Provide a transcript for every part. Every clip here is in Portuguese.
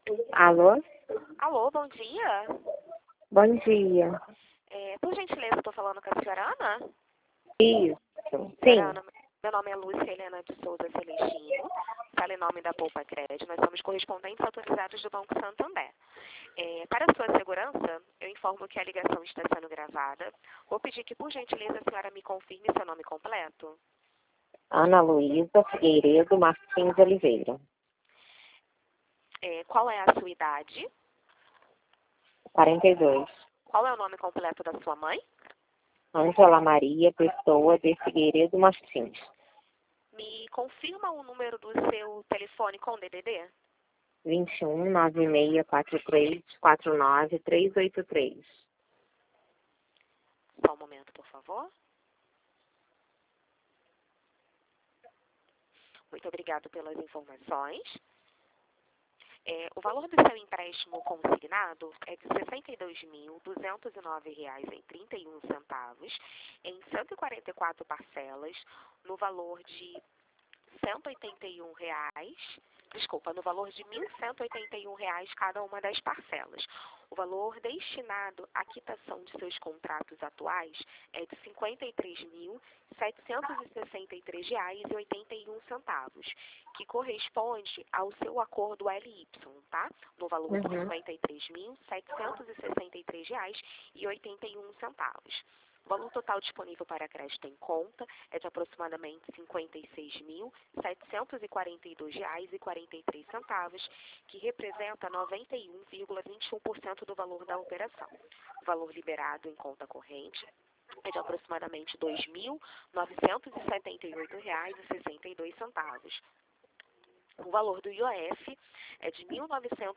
Alô? Alô, bom dia. Bom dia. Por gentileza, estou falando com a senhora Ana? Isso. Senhora Sim. Ana, meu nome é Lúcia Helena de Souza Celestino, fala em nome da Poupa Crédito. Nós somos correspondentes autorizados do Banco Santander. Para a sua segurança, eu informo que a ligação está sendo gravada. Vou pedir que, por gentileza, a senhora me confirme seu nome completo. Ana Luísa Figueiredo Martins Oliveira. Qual é a sua idade? 42. Qual é o nome completo da sua mãe? Ângela Maria Pessoa de Figueiredo Martins. Me confirma o número do seu telefone com DDD? 21 9643 49383. Só um momento, por favor. Muito obrigado pelas informações. O valor do seu empréstimo consignado é de R$ 62.209,31 em 144 parcelas, no valor de no valor de R$ 1.181 cada uma das parcelas. O valor destinado à quitação de seus contratos atuais é de R$ 53.763,81, que corresponde ao seu acordo LY, tá? No valor de R$ 53.763,81. O valor total disponível para crédito em conta é de aproximadamente R$ 56.742,43, que representa 91,21% do valor da operação. O valor liberado em conta corrente é de aproximadamente R$ 2.978,62. O valor do IOF é de R$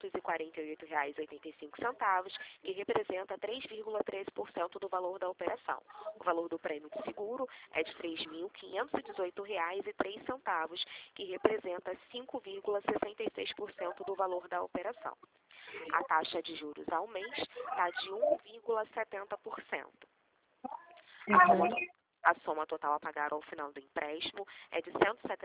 1.948,85, que representa 3,13% do valor da operação. O valor do prêmio de seguro é de R$ 3.518,03, que representa 5,66% do valor da operação. A taxa de juros ao mês está de 1,70%. A soma total a pagar ao final do empréstimo é de R$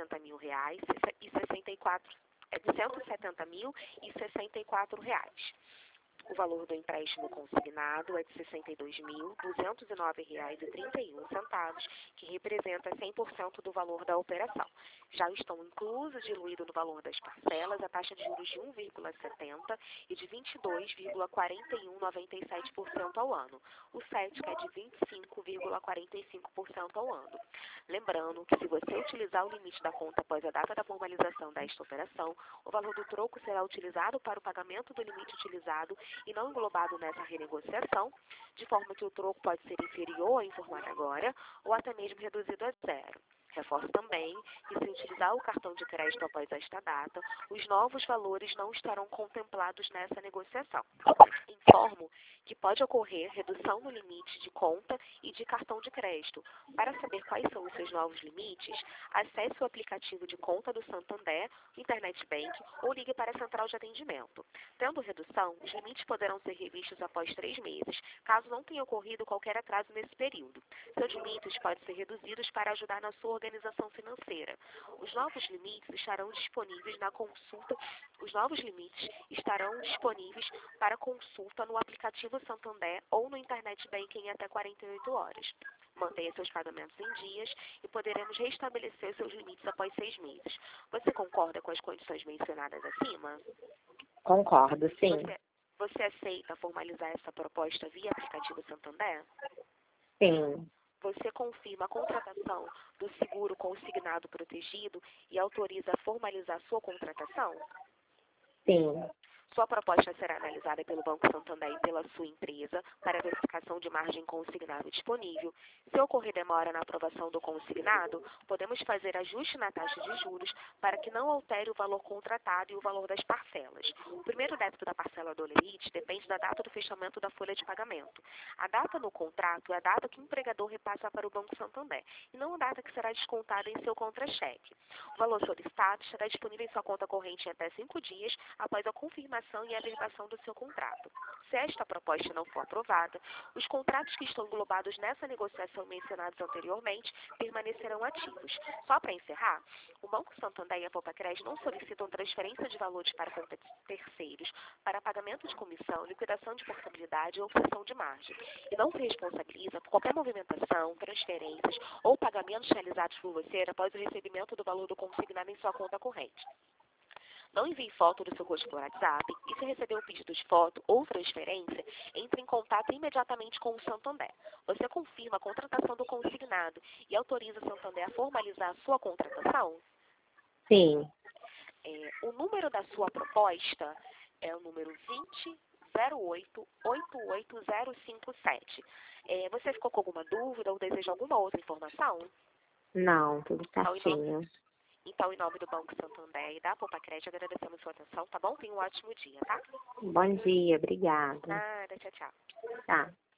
170.064. O valor do empréstimo consignado é de R$ 62.209,31, que representa 100% do valor da operação. Já estão inclusos, diluído no valor das parcelas, a taxa de juros de 1,70% e de 22,4197% ao ano. O CETIC é de 25,45% ao ano. Lembrando que se você utilizar o limite da conta após a data da formalização desta operação, o valor do troco será utilizado para o pagamento do limite utilizado e não englobado nessa renegociação, de forma que o troco pode ser inferior ao informado agora ou até mesmo reduzido a zero. Reforço também que, se utilizar o cartão de crédito após esta data, os novos valores não estarão contemplados nessa negociação. Informo que pode ocorrer redução no limite de conta e de cartão de crédito. Para saber quais são os seus novos limites, acesse o aplicativo de conta do Santander, Internet Bank ou ligue para a central de atendimento. Tendo redução, os limites poderão ser revistos após 3 meses, caso não tenha ocorrido qualquer atraso nesse período. Seus limites podem ser reduzidos para ajudar na sua organização financeira. Os novos limites estarão disponíveis para consulta no aplicativo Santander ou no Internet Banking em até 48 horas. Mantenha seus pagamentos em dias e poderemos restabelecer seus limites após 6 meses. Você concorda com as condições mencionadas acima? Concordo, sim. Você aceita formalizar essa proposta via aplicativo Santander? Sim. Você confirma a contratação do seguro consignado protegido e autoriza a formalizar sua contratação? Sim. Sua proposta será analisada pelo Banco Santander e pela sua empresa para verificação de margem consignada disponível. Se ocorrer demora na aprovação do consignado, podemos fazer ajuste na taxa de juros para que não altere o valor contratado e o valor das parcelas. O primeiro débito da parcela do limite depende da data do fechamento da folha de pagamento. A data no contrato é a data que o empregador repassa para o Banco Santander e não a data que será descontada em seu contra-cheque. O valor solicitado estará disponível em sua conta corrente em até 5 dias após a confirmação renovação e averbação do seu contrato. Se esta proposta não for aprovada, os contratos que estão englobados nessa negociação mencionados anteriormente permanecerão ativos. Só para encerrar, o Banco Santander e a Poupa-Crédito não solicitam transferência de valores para contas terceiros, para pagamento de comissão, liquidação de portabilidade ou obsessão de margem, e não se responsabiliza por qualquer movimentação, transferências ou pagamentos realizados por você após o recebimento do valor do consignado em sua conta corrente. Não envie foto do seu rosto por WhatsApp e, se receber um pedido de foto ou transferência, entre em contato imediatamente com o Santander. Você confirma a contratação do consignado e autoriza o Santander a formalizar a sua contratação? Sim. O número da sua proposta é o número 2008-88057. Você ficou com alguma dúvida ou deseja alguma outra informação? Não, tudo certinho. Então, em nome do Banco Santander e da Poupa-Crédito, agradecemos sua atenção, tá bom? Tenha um ótimo dia, tá? Bom dia, obrigada. Nada, tchau, tchau. Tá.